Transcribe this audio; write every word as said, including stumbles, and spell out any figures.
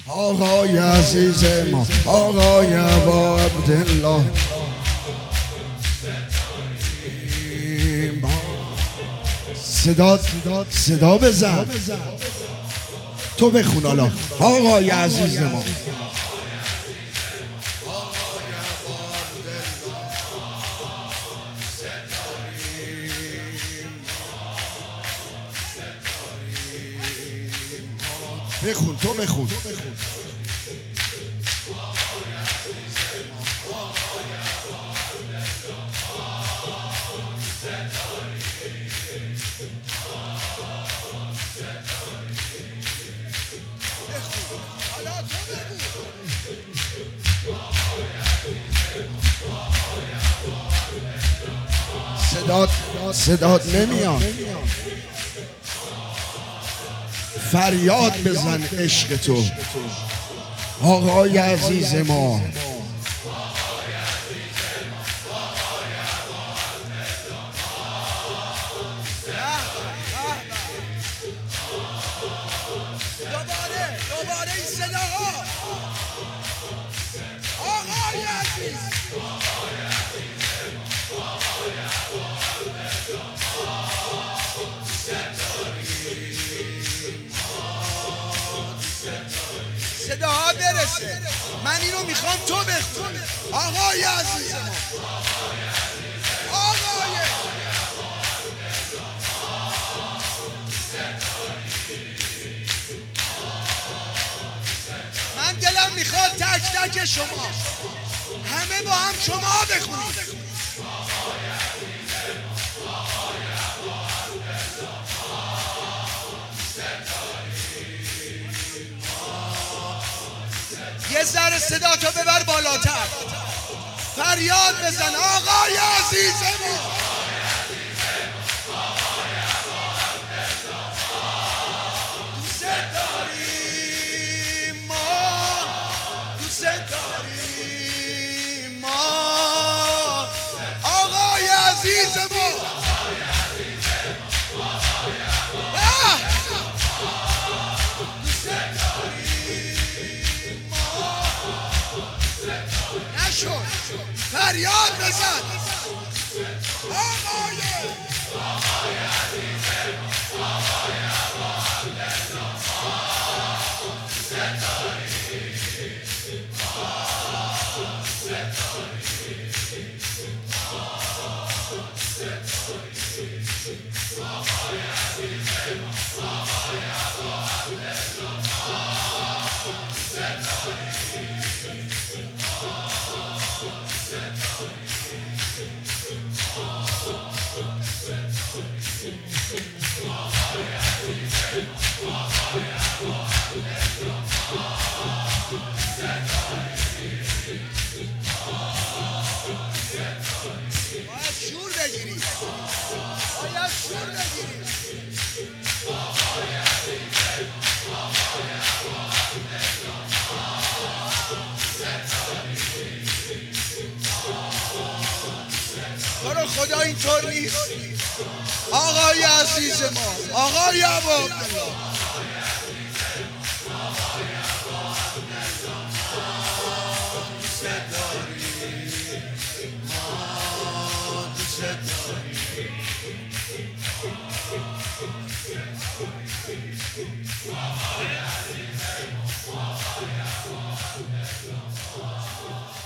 آقای عزیز ما، آقای ابا عبدالله، صدا صدا بزن، تو بخون حالا. آقای عزیز ما، بخون، تو بخون. صدات صدات نمیاد، فریاد بزن عشق تو. آقای عزیز ما، دوباره دوباره این صداها. آقای عزیز، صداها برسه. من اینو میخوام تو بخونی. آقای عزیز ما، آقای من دلم میخواد تک تک شما همه با هم شما بخونید. یه ذره صدا تو ببر بالاتر، فریاد بزن. آقای عزیز ما، دوست داریم ما، دوست داریم ما. آقای عزیز ما، فریاد بزن. آقای باید شور بگیری، باید شور بگیری. تو رو خدا اینطور نیست. آقای عزیز ما، آقای ابا عبدالله، آقای عزیز ما، آقای ابا عبدالله.